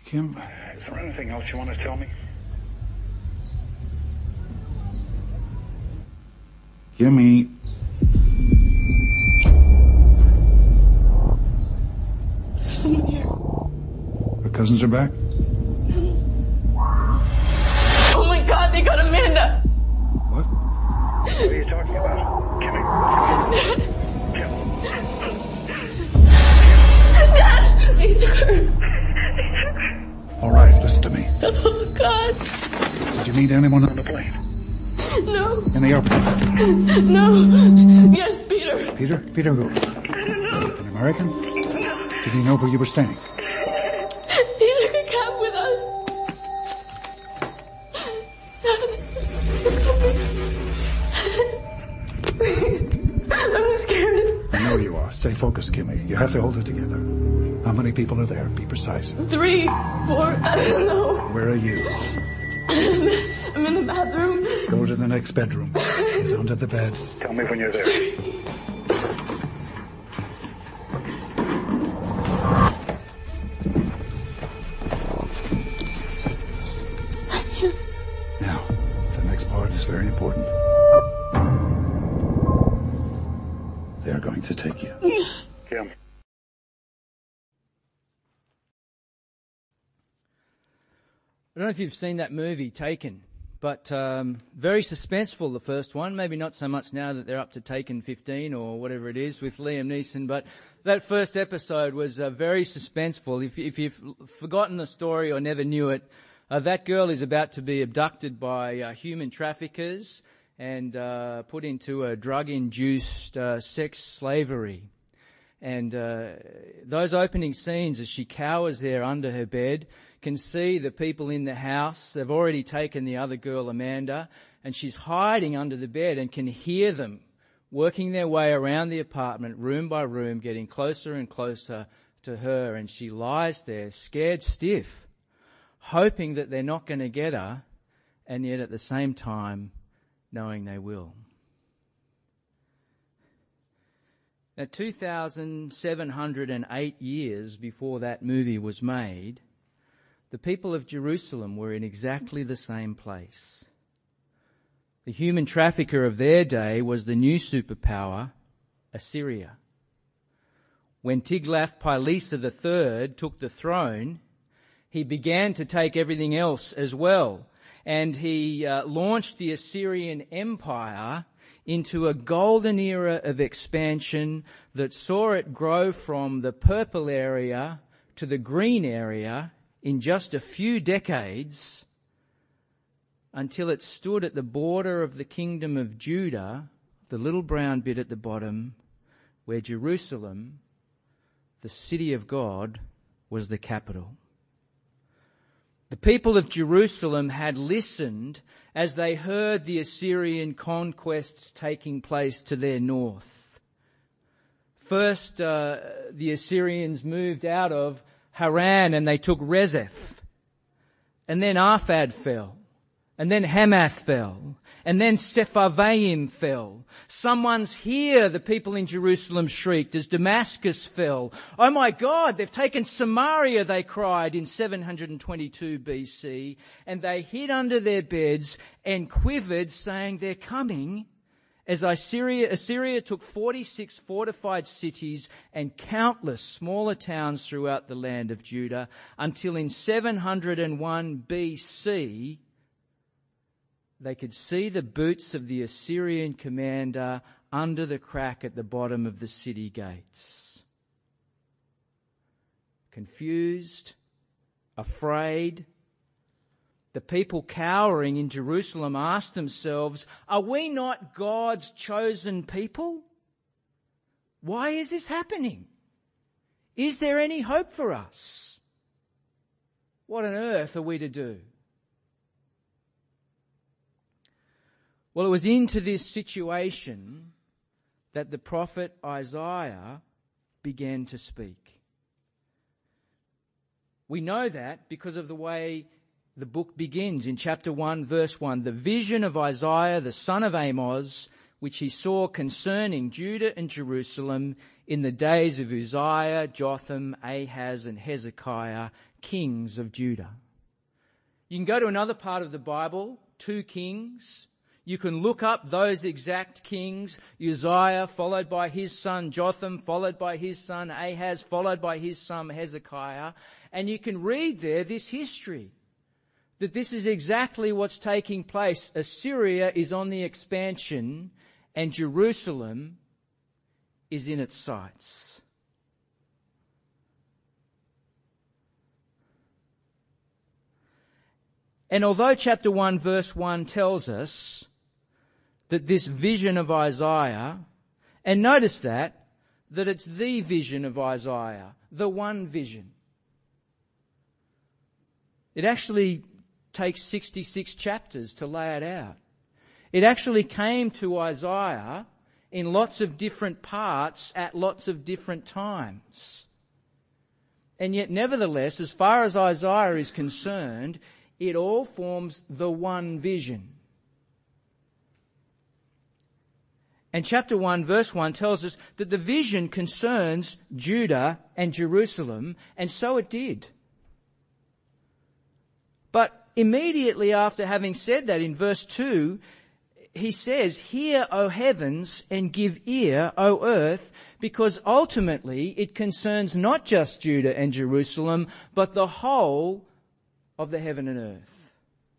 Kim? Is there anything else you want to tell me? Kimmy. There's someone here. Her cousins are back? Oh my God, they got Amanda! What? What are you talking about? Kimmy. Kim. Dad! They took her. All right, listen to me. Oh God. Did you meet anyone on the plane? No. In the airport? No. Yes, Peter. Peter? Peter who? I don't know. An American? No. Did he know where you were staying? He took a cab with us. Dad, I'm scared. I know you are. Stay focused, Kimmy. You have to hold it together. How many people are there? Be precise. 3, 4, I don't know. Where are you? I'm in the bathroom. Go to the next bedroom. Get under the bed. Tell me when you're there. Now, the next part is very important. They're going to take you. Kim. I don't know if you've seen that movie, Taken, but very suspenseful, the first one. Maybe not so much now that they're up to Taken 15 or whatever it is with Liam Neeson, but that first episode was very suspenseful. If you've forgotten the story or never knew it, that girl is about to be abducted by human traffickers and put into a drug-induced sex slavery. And those opening scenes as she cowers there under her bed, can see the people in the house. They've already taken the other girl, Amanda, and she's hiding under the bed and can hear them working their way around the apartment, room by room, getting closer and closer to her. And she lies there, scared stiff, hoping that they're not going to get her, and yet at the same time knowing they will. Now, 2,708 years before that movie was made, the people of Jerusalem were in exactly the same place. The human trafficker of their day was the new superpower, Assyria. When Tiglath-Pileser III took the throne, he began to take everything else as well. And he launched the Assyrian Empire into a golden era of expansion that saw it grow from the purple area to the green area in just a few decades, until it stood at the border of the kingdom of Judah, the little brown bit at the bottom, where Jerusalem, the city of God, was the capital. The people of Jerusalem had listened as they heard the Assyrian conquests taking place to their north. First, the Assyrians moved out of Haran and they took Rezeph. And then Arphad fell. And then Hamath fell. And then Sepharvaim fell. Someone's here, the people in Jerusalem shrieked as Damascus fell. Oh my God, they've taken Samaria, they cried in 722 BC. And they hid under their beds and quivered, saying, they're coming. As Assyria took 46 fortified cities and countless smaller towns throughout the land of Judah, until in 701 BC, they could see the boots of the Assyrian commander under the crack at the bottom of the city gates. Confused, afraid, the people cowering in Jerusalem asked themselves, are we not God's chosen people? Why is this happening? Is there any hope for us? What on earth are we to do? Well, it was into this situation that the prophet Isaiah began to speak. We know that because of the way the book begins in chapter 1, verse 1. The vision of Isaiah, the son of Amos, which he saw concerning Judah and Jerusalem in the days of Uzziah, Jotham, Ahaz and Hezekiah, kings of Judah. You can go to another part of the Bible, 2 Kings. You can look up those exact kings, Uzziah followed by his son Jotham, followed by his son Ahaz, followed by his son Hezekiah, and you can read there this history, that this is exactly what's taking place. Assyria is on the expansion and Jerusalem is in its sights. And although chapter 1 verse 1 tells us that this vision of Isaiah, and notice that it's the vision of Isaiah, the one vision. It actually takes 66 chapters to lay it out. It actually came to Isaiah in lots of different parts at lots of different times. And yet nevertheless, as far as Isaiah is concerned, it all forms the one vision. And chapter 1 verse 1 tells us that the vision concerns Judah and Jerusalem, and so it did. But immediately after having said that in verse 2, he says, "Hear, O heavens, and give ear, O earth," because ultimately it concerns not just Judah and Jerusalem, but the whole of the heaven and earth.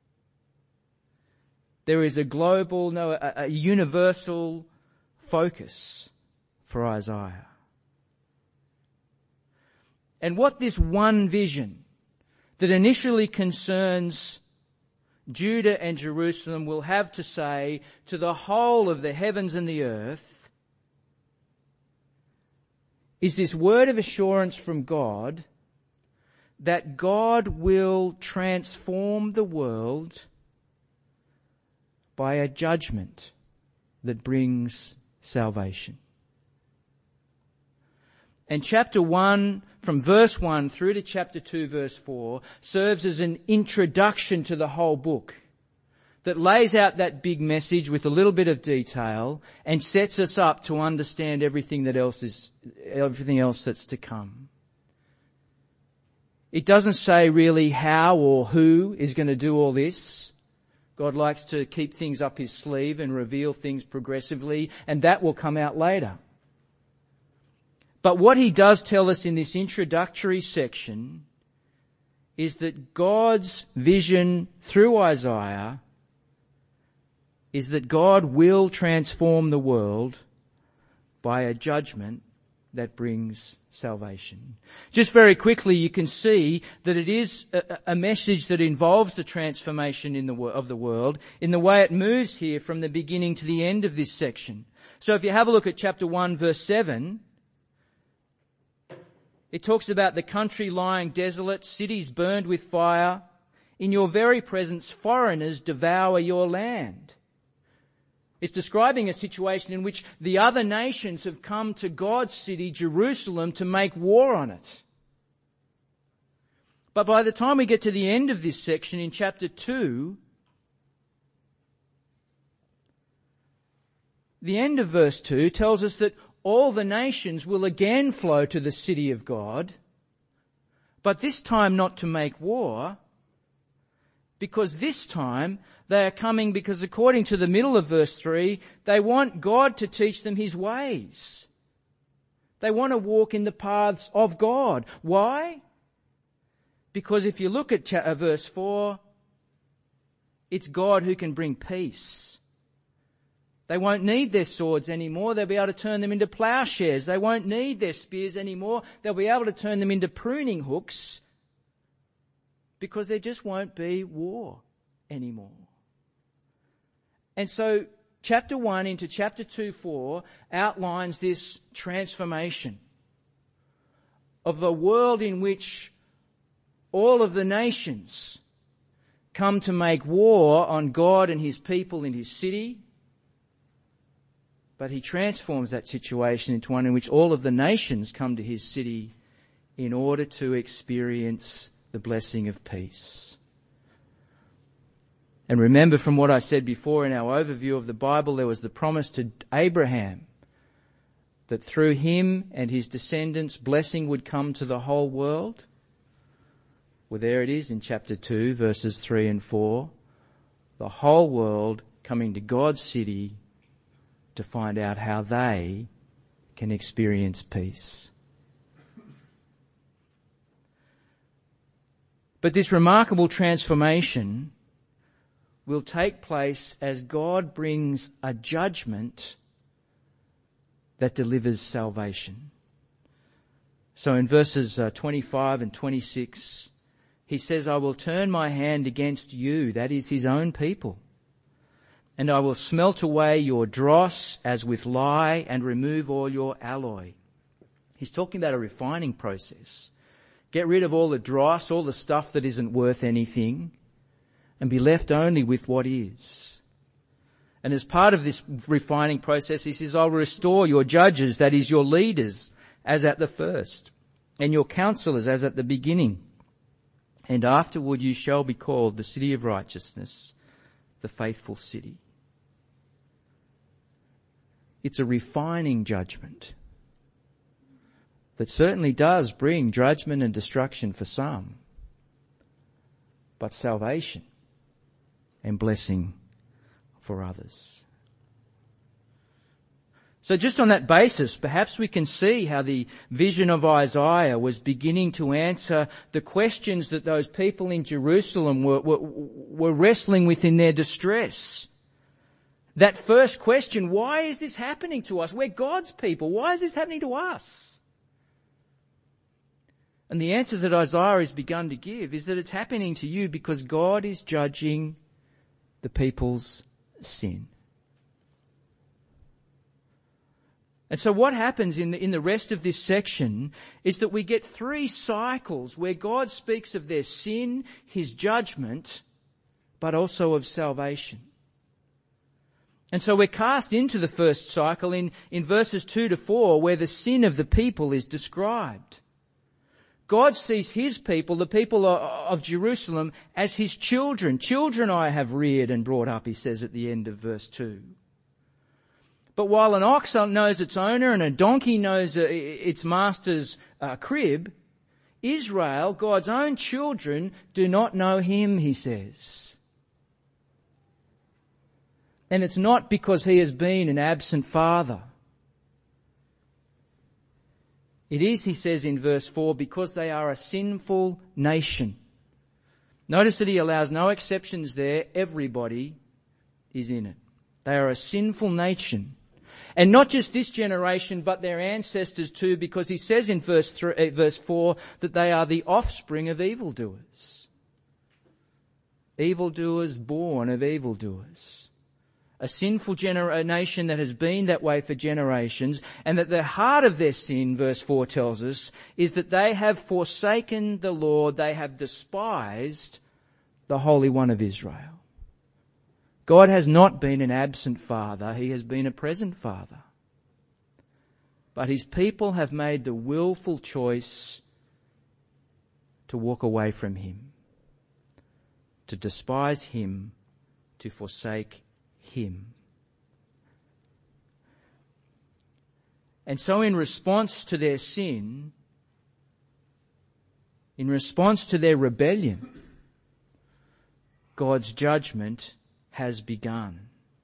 There is a global, a universal focus for Isaiah. And what this one vision that initially concerns Judah and Jerusalem will have to say to the whole of the heavens and the earth is this word of assurance from God that God will transform the world by a judgment that brings salvation. And chapter 1, from verse 1 through to chapter 2, verse 4, serves as an introduction to the whole book that lays out that big message with a little bit of detail and sets us up to understand everything else that's to come. It doesn't say really how or who is going to do all this. God likes to keep things up his sleeve and reveal things progressively, and that will come out later. But what he does tell us in this introductory section is that God's vision through Isaiah is that God will transform the world by a judgment that brings salvation. Just very quickly, you can see that it is a message that involves the transformation of the world in the way it moves here from the beginning to the end of this section. So if you have a look at chapter 1 verse 7, it talks about the country lying desolate, cities burned with fire. In your very presence, foreigners devour your land. It's describing a situation in which the other nations have come to God's city, Jerusalem, to make war on it. But by the time we get to the end of this section in chapter 2, the end of verse 2 tells us that all the nations will again flow to the city of God, but this time not to make war, because this time they are coming because according to the middle of verse 3, they want God to teach them his ways. They want to walk in the paths of God. Why? Because if you look at verse 4, it's God who can bring peace. They won't need their swords anymore. They'll be able to turn them into plowshares. They won't need their spears anymore. They'll be able to turn them into pruning hooks because there just won't be war anymore. And so chapter 1 into chapter 2:4 outlines this transformation of a world in which all of the nations come to make war on God and his people in his city. But he transforms that situation into one in which all of the nations come to his city in order to experience the blessing of peace. And remember from what I said before in our overview of the Bible, there was the promise to Abraham that through him and his descendants blessing would come to the whole world? Well, there it is in chapter 2, verses 3 and 4. The whole world coming to God's city to find out how they can experience peace. But this remarkable transformation will take place as God brings a judgment that delivers salvation. So in verses 25 and 26, he says, I will turn my hand against you, that is his own people, and I will smelt away your dross as with lye and remove all your alloy. He's talking about a refining process. Get rid of all the dross, all the stuff that isn't worth anything, and be left only with what is. And as part of this refining process, he says, I'll restore your judges, that is your leaders, as at the first, and your counselors as at the beginning. And afterward you shall be called the city of righteousness, the faithful city. It's a refining judgment that certainly does bring judgment and destruction for some, but salvation and blessing for others. So just on that basis, perhaps we can see how the vision of Isaiah was beginning to answer the questions that those people in Jerusalem were wrestling with in their distress. That first question, why is this happening to us? We're God's people. Why is this happening to us? And the answer that Isaiah has begun to give is that it's happening to you because God is judging the people's sin. And so what happens in the rest of this section is that we get 3 cycles where God speaks of their sin, his judgment, but also of salvation. And so we're cast into the first cycle in verses 2 to 4 where the sin of the people is described. God sees his people, the people of Jerusalem, as his children. Children I have reared and brought up, he says at the end of verse 2. But while an ox knows its owner and a donkey knows its master's crib, Israel, God's own children, do not know him, he says. And it's not because he has been an absent father. It is, he says in verse 4, because they are a sinful nation. Notice that he allows no exceptions there. Everybody is in it. They are a sinful nation. And not just this generation, but their ancestors too, because he says in verse 4 that they are the offspring of evildoers. Evildoers born of evildoers. A sinful nation that has been that way for generations, and that the heart of their sin, verse 4 tells us, is that they have forsaken the Lord, they have despised the Holy One of Israel. God has not been an absent father, he has been a present father. But his people have made the willful choice to walk away from him, to despise him, to forsake him. And so in response to their sin, in response to their rebellion, God's judgment has begun.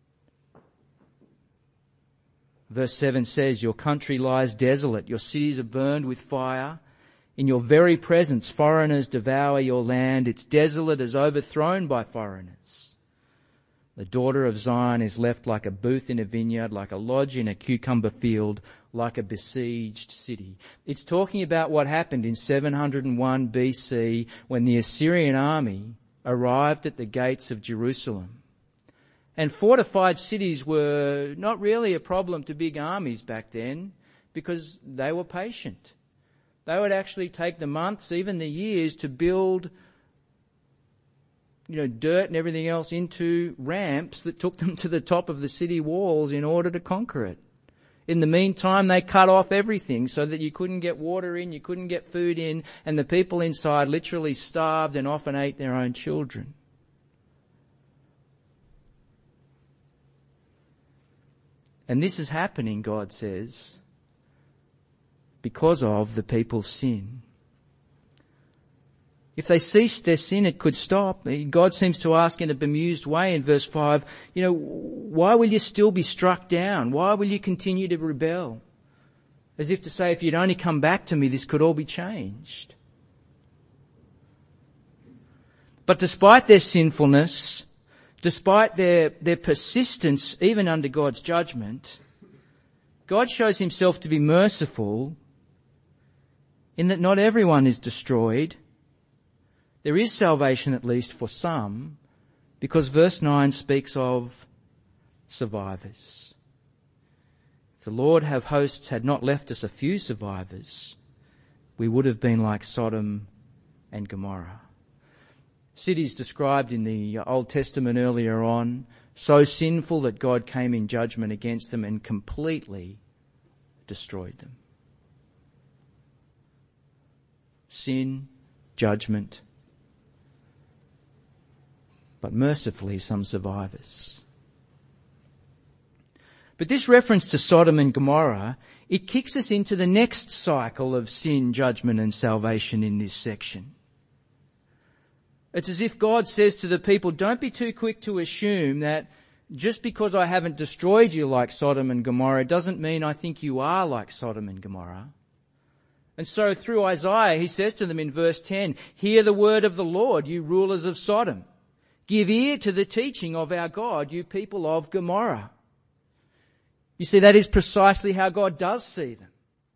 Verse 7 says, your country lies desolate, your cities are burned with fire. In your very presence foreigners devour your land. It's desolate as overthrown by foreigners. The daughter of Zion is left like a booth in a vineyard, like a lodge in a cucumber field, like a besieged city. It's talking about what happened in 701 BC when the Assyrian army arrived at the gates of Jerusalem. And fortified cities were not really a problem to big armies back then because they were patient. They would actually take the months, even the years, to build dirt and everything else into ramps that took them to the top of the city walls in order to conquer it. In the meantime, they cut off everything so that you couldn't get water in, you couldn't get food in, and the people inside literally starved and often ate their own children. And this is happening, God says, because of the people's sin. If they ceased their sin, it could stop. God seems to ask in a bemused way in verse 5, why will you still be struck down? Why will you continue to rebel? As if to say, if you'd only come back to me, this could all be changed. But despite their sinfulness, despite their persistence, even under God's judgment, God shows himself to be merciful in that not everyone is destroyed. There is salvation at least for some, because verse 9 speaks of survivors. If the Lord of hosts had not left us a few survivors, we would have been like Sodom and Gomorrah. Cities described in the Old Testament earlier on, so sinful that God came in judgment against them and completely destroyed them. Sin, judgment, but mercifully some survivors. But this reference to Sodom and Gomorrah, it kicks us into the next cycle of sin, judgment and salvation in this section. It's as if God says to the people, don't be too quick to assume that just because I haven't destroyed you like Sodom and Gomorrah doesn't mean I think you are like Sodom and Gomorrah. And so through Isaiah, he says to them in verse 10, hear the word of the Lord, you rulers of Sodom. Give ear to the teaching of our God, you people of Gomorrah. You see, that is precisely how God does see them.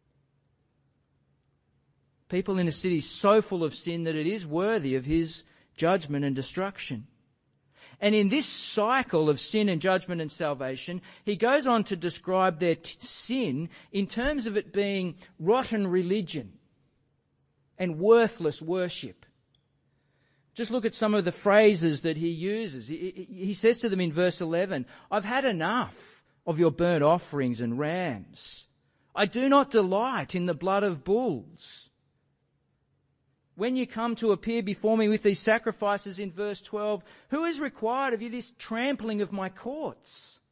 People in a city so full of sin that it is worthy of his judgment and destruction. And in this cycle of sin and judgment and salvation, he goes on to describe their sin in terms of it being rotten religion and worthless worship. Just look at some of the phrases that he uses. He says to them in verse 11, I've had enough of your burnt offerings and rams. I do not delight in the blood of bulls. When you come to appear before me with these sacrifices in verse 12, who has required of you this trampling of my courts?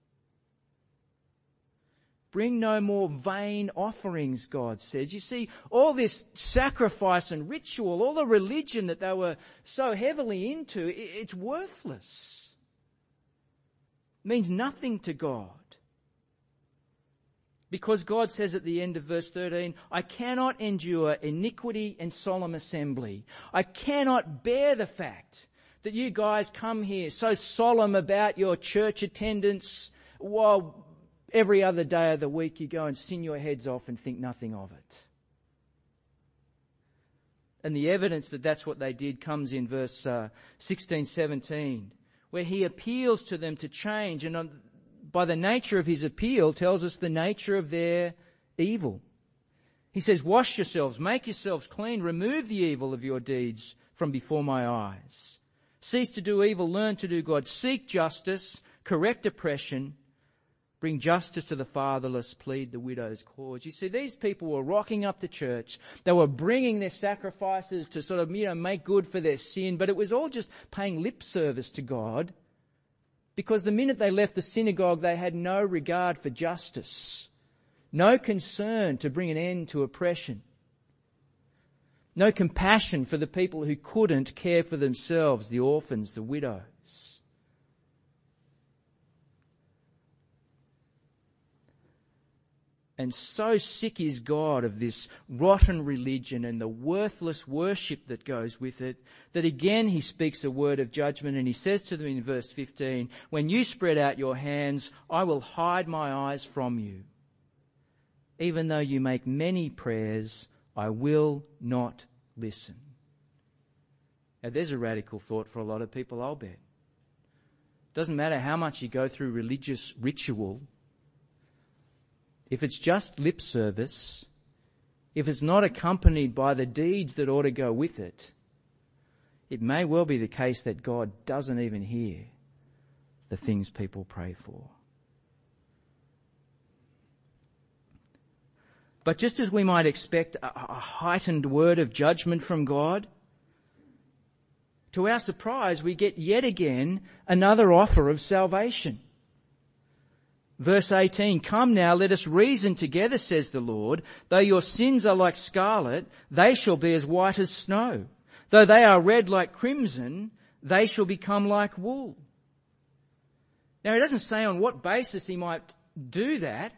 Bring no more vain offerings, God says. You see, all this sacrifice and ritual, all the religion that they were so heavily into, it's worthless. It means nothing to God. Because God says at the end of verse 13, I cannot endure iniquity and solemn assembly. I cannot bear the fact that you guys come here so solemn about your church attendance while every other day of the week you go and sing your heads off and think nothing of it. And the evidence that that's what they did comes in verse 16, 17, where he appeals to them to change, and by the nature of his appeal tells us the nature of their evil. He says, wash yourselves, make yourselves clean, remove the evil of your deeds from before my eyes. Cease to do evil, learn to do good, seek justice, correct oppression, bring justice to the fatherless, plead the widow's cause. You see, these people were rocking up to church. They were bringing their sacrifices to sort of, make good for their sin, but it was all just paying lip service to God. Because the minute they left the synagogue, they had no regard for justice, no concern to bring an end to oppression, no compassion for the people who couldn't care for themselves, the orphans, the widows. And so sick is God of this rotten religion and the worthless worship that goes with it, that again he speaks a word of judgment, and he says to them in verse 15, when you spread out your hands, I will hide my eyes from you. Even though you make many prayers, I will not listen. Now there's a radical thought for a lot of people, I'll bet. Doesn't matter how much you go through religious ritual. If it's just lip service, if it's not accompanied by the deeds that ought to go with it, it may well be the case that God doesn't even hear the things people pray for. But just as we might expect a heightened word of judgment from God, to our surprise we get yet again another offer of salvation. Verse 18, "Come now, let us reason together, says the Lord. Though your sins are like scarlet, they shall be as white as snow. Though they are red like crimson, they shall become like wool." Now, he doesn't say on what basis he might do that.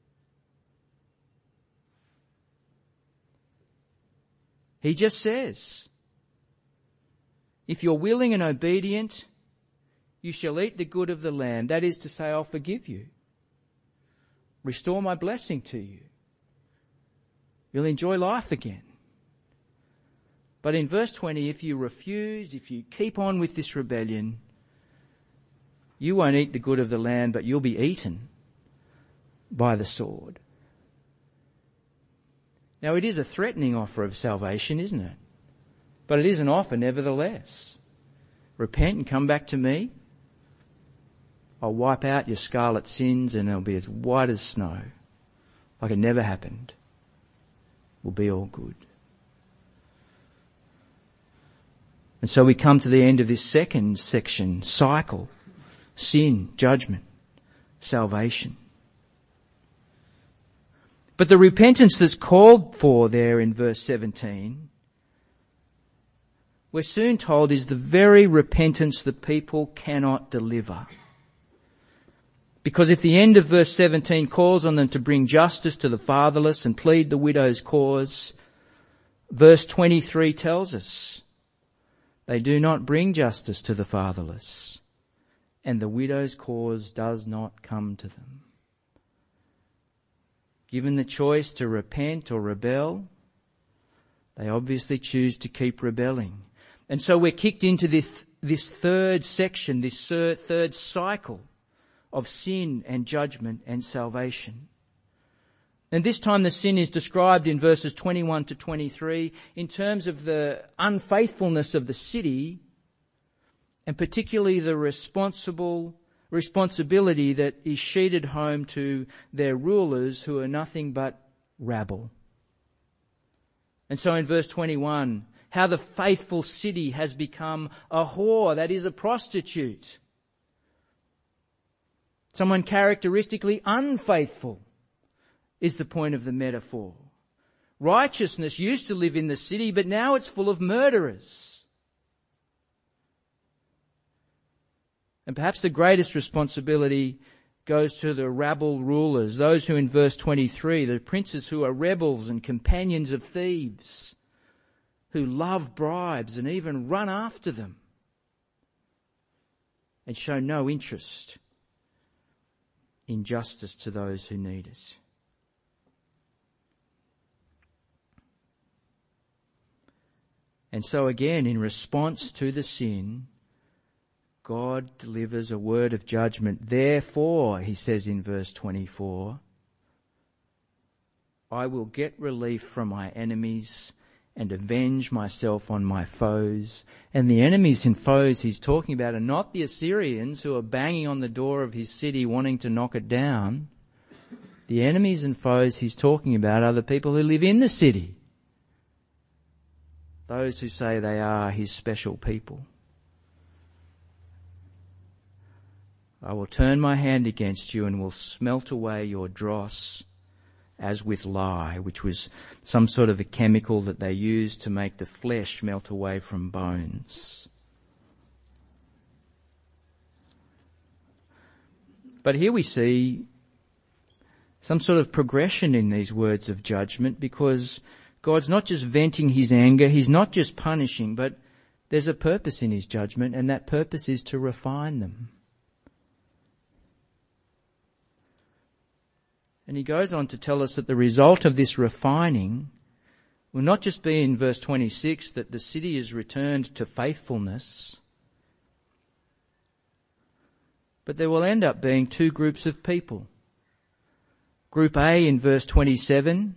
He just says, if you're willing and obedient, you shall eat the good of the land. That is to say, I'll forgive you. Restore my blessing to you. You'll enjoy life again. But in verse 20, if you refuse, if you keep on with this rebellion, you won't eat the good of the land, but you'll be eaten by the sword. Now, it is a threatening offer of salvation, isn't it? But it is an offer nevertheless. Repent and come back to me. I'll wipe out your scarlet sins and they'll be as white as snow. Like it never happened. Will be all good. And so we come to the end of this second section, cycle. Sin, judgment, salvation. But the repentance that's called for there in verse 17, we're soon told is the very repentance that people cannot deliver. Because if the end of verse 17 calls on them to bring justice to the fatherless and plead the widow's cause, verse 23 tells us they do not bring justice to the fatherless, and the widow's cause does not come to them. Given the choice to repent or rebel, they obviously choose to keep rebelling. And so we're kicked into this third section, this third cycle of sin and judgment and salvation. And this time the sin is described in verses 21 to 23 in terms of the unfaithfulness of the city, and particularly the responsibility that is sheeted home to their rulers, who are nothing but rabble. And so in verse 21, how the faithful city has become a whore, that is, a prostitute. Someone characteristically unfaithful is the point of the metaphor. Righteousness used to live in the city, but now it's full of murderers. And perhaps the greatest responsibility goes to the rabble rulers, those who in verse 23, the princes who are rebels and companions of thieves, who love bribes and even run after them and show no interest in justice to those who need it. And so again, in response to the sin, God delivers a word of judgment. Therefore, he says in verse 24, I will get relief from my enemies and avenge myself on my foes. And the enemies and foes he's talking about are not the Assyrians who are banging on the door of his city wanting to knock it down. The enemies and foes he's talking about are the people who live in the city. Those who say they are his special people. I will turn my hand against you and will smelt away your dross as with lye, which was some sort of a chemical that they used to make the flesh melt away from bones. But here we see some sort of progression in these words of judgment, because God's not just venting his anger, he's not just punishing, but there's a purpose in his judgment, and that purpose is to refine them. And he goes on to tell us that the result of this refining will not just be in verse 26 that the city is returned to faithfulness, but there will end up being two groups of people. Group A in verse 27,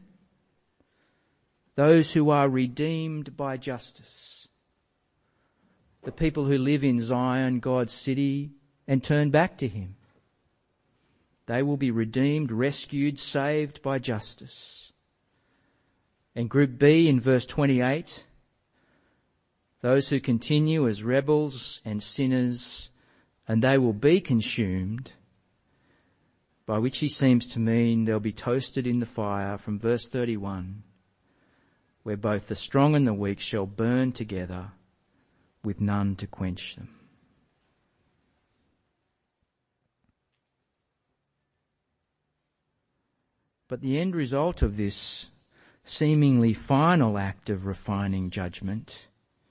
those who are redeemed by justice. The people who live in Zion, God's city, and turn back to him. They will be redeemed, rescued, saved by justice. And Group B in verse 28, those who continue as rebels and sinners, and they will be consumed, by which he seems to mean they'll be toasted in the fire from verse 31, where both the strong and the weak shall burn together with none to quench them. But the end result of this seemingly final act of refining judgment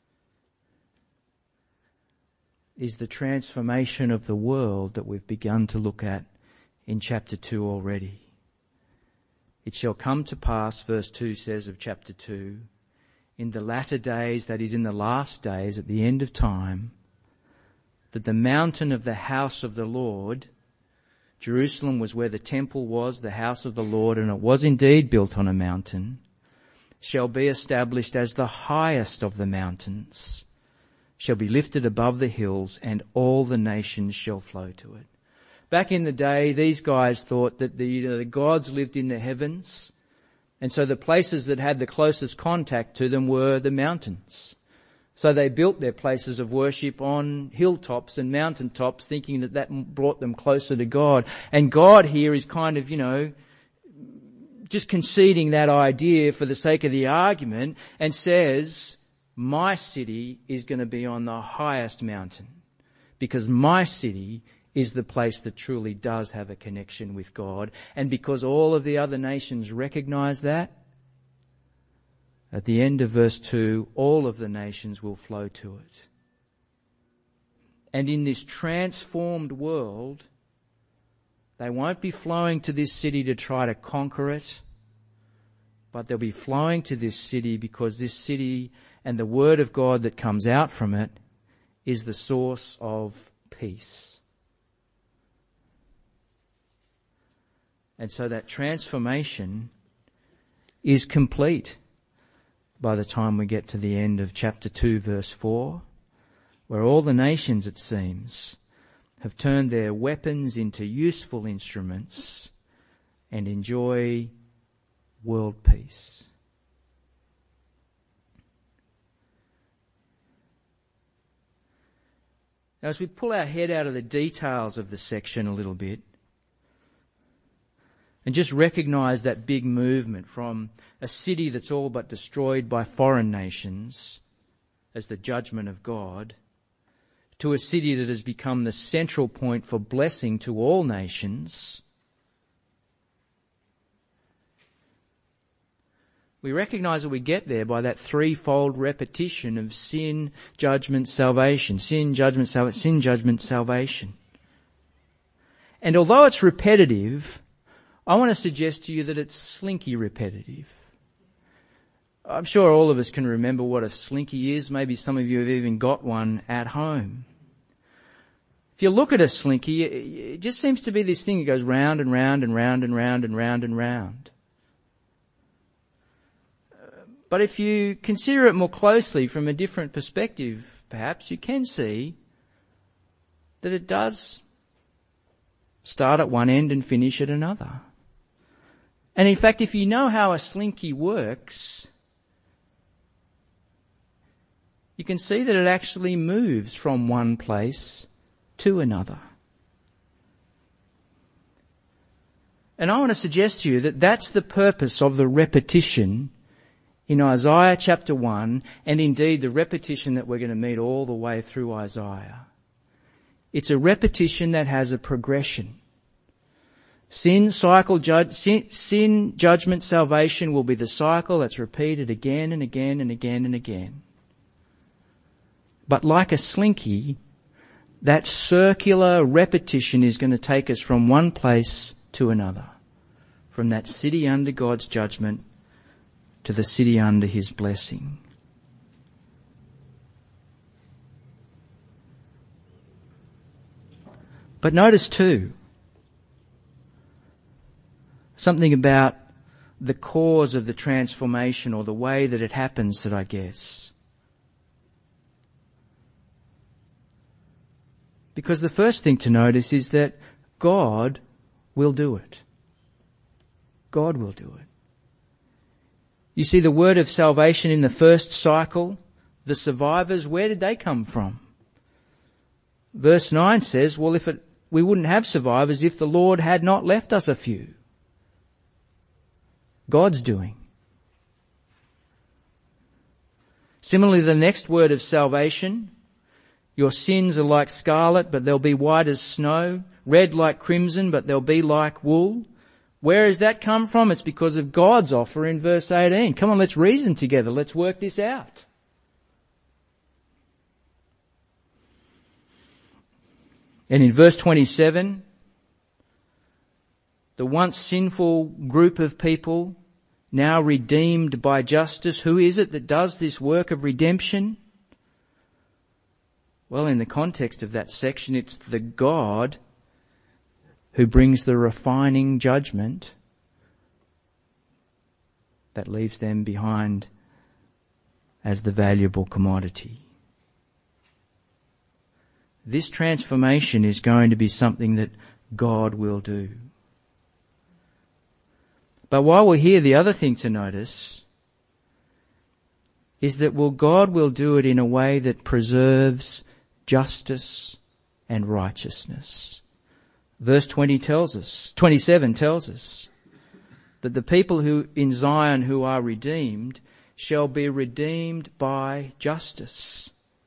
is the transformation of the world that we've begun to look at in chapter 2 already. It shall come to pass, verse 2 says of chapter 2, in the latter days, that is in the last days, at the end of time, that the mountain of the house of the Lord, Jerusalem was where the temple was, the house of the Lord, and it was indeed built on a mountain, shall be established as the highest of the mountains, shall be lifted above the hills, and all the nations shall flow to it. Back in the day, these guys thought that the gods lived in the heavens, and so the places that had the closest contact to them were the mountains. So they built their places of worship on hilltops and mountaintops, thinking that that brought them closer to God. And God here is kind of, just conceding that idea for the sake of the argument, and says, my city is going to be on the highest mountain, because my city is the place that truly does have a connection with God. And because all of the other nations recognize that, at the end of verse 2, all of the nations will flow to it. And in this transformed world, they won't be flowing to this city to try to conquer it, but they'll be flowing to this city because this city and the word of God that comes out from it is the source of peace. And so that transformation is complete by the time we get to the end of chapter 2, verse 4, where all the nations, it seems, have turned their weapons into useful instruments and enjoy world peace. Now, as we pull our head out of the details of the section a little bit, and just recognise that big movement from a city that's all but destroyed by foreign nations as the judgment of God, to a city that has become the central point for blessing to all nations, we recognise that we get there by that threefold repetition of sin, judgment, salvation. Sin, judgment, salvation. Sin, judgment, salvation. And although it's repetitive, I want to suggest to you that it's slinky repetitive. I'm sure all of us can remember what a slinky is. Maybe some of you have even got one at home. If you look at a slinky, it just seems to be this thing that goes round and round and round and round and round and round. But if you consider it more closely from a different perspective, perhaps you can see that it does start at one end and finish at another. And in fact, if you know how a slinky works, you can see that it actually moves from one place to another. And I want to suggest to you that that's the purpose of the repetition in Isaiah chapter 1, and indeed the repetition that we're going to meet all the way through Isaiah. It's a repetition that has a progression. Sin, judgment, salvation will be the cycle that's repeated again and again and again and again. But like a slinky, that circular repetition is going to take us from one place to another, from that city under God's judgment to the city under His blessing. But notice too, something about the cause of the transformation or the way that it happens that I guess. Because the first thing to notice is that God will do it. God will do it. You see the word of salvation in the first cycle, the survivors, where did they come from? Verse 9 says, well, if it we wouldn't have survivors if the Lord had not left us a few. God's doing. Similarly, the next word of salvation, your sins are like scarlet, but they'll be white as snow, red like crimson, but they'll be like wool. Where has that come from? It's because of God's offer in verse 18. Come on, let's reason together. Let's work this out. And in verse 27, the once sinful group of people now redeemed by justice. Who is it that does this work of redemption? Well, in the context of that section, it's the God who brings the refining judgment that leaves them behind as the valuable commodity. This transformation is going to be something that God will do. But while we're here, the other thing to notice is that God will do it in a way that preserves justice and righteousness. Verse 27 tells us that the people who in Zion who are redeemed shall be redeemed by justice,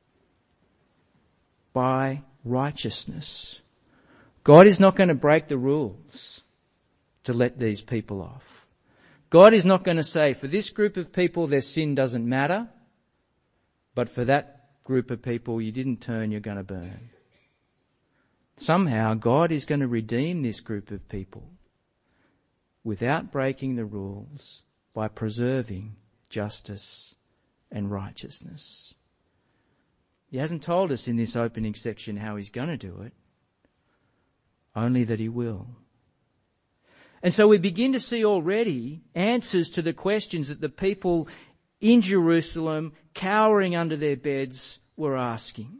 by righteousness. God is not going to break the rules to let these people off. God is not going to say, for this group of people their sin doesn't matter, but for that group of people you didn't turn, you're going to burn. Somehow God is going to redeem this group of people without breaking the rules by preserving justice and righteousness. He hasn't told us in this opening section how he's going to do it, only that he will. And so we begin to see already answers to the questions that the people in Jerusalem, cowering under their beds, were asking.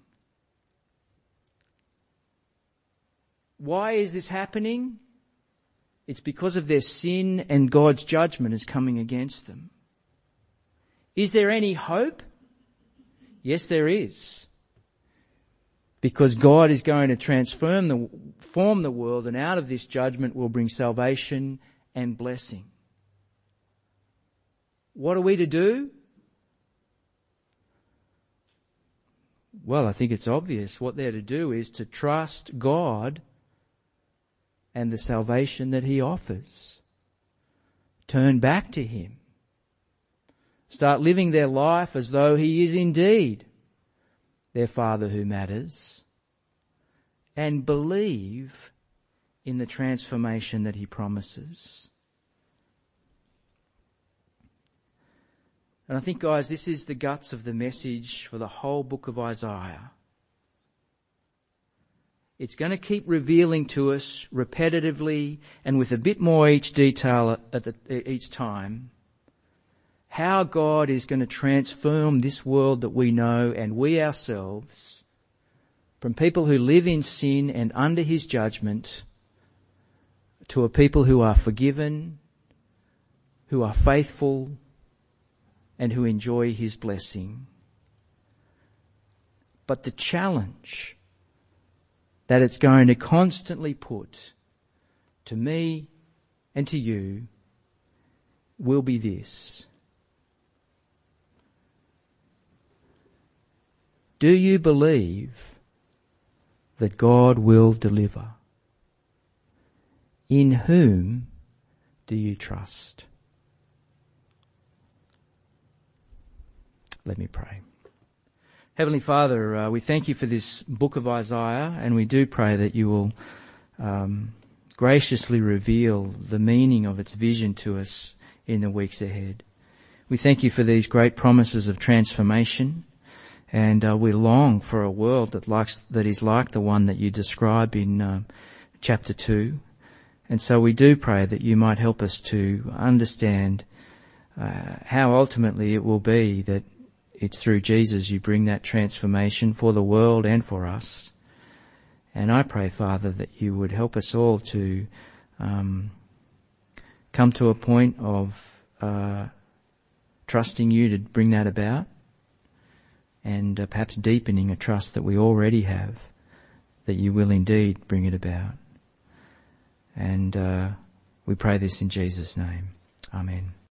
Why is this happening? It's because of their sin and God's judgment is coming against them. Is there any hope? Yes, there is. Because God is going to transform the world, and out of this judgment will bring salvation and blessing. What are we to do? Well, I think it's obvious. What they're to do is to trust God and the salvation that he offers. Turn back to him. Start living their life as though he is indeed their Father who matters, and believe in the transformation that he promises. And I think, guys, this is the guts of the message for the whole book of Isaiah. It's going to keep revealing to us repetitively and with a bit more each detail each time how God is going to transform this world that we know and we ourselves from people who live in sin and under his judgment to a people who are forgiven, who are faithful, and who enjoy his blessing. But the challenge that it's going to constantly put to me and to you will be this. Do you believe that God will deliver? In whom do you trust? Let me pray. Heavenly Father, we thank you for this book of Isaiah, and we do pray that you will graciously reveal the meaning of its vision to us in the weeks ahead. We thank you for these great promises of transformation, and we long for a world that is like the one that you describe in chapter 2. And so we do pray that you might help us to understand how ultimately it will be that it's through Jesus you bring that transformation for the world and for us. And I pray, Father, that you would help us all to come to a point of trusting you to bring that about, and perhaps deepening a trust that we already have that you will indeed bring it about. And we pray this in Jesus' name. Amen.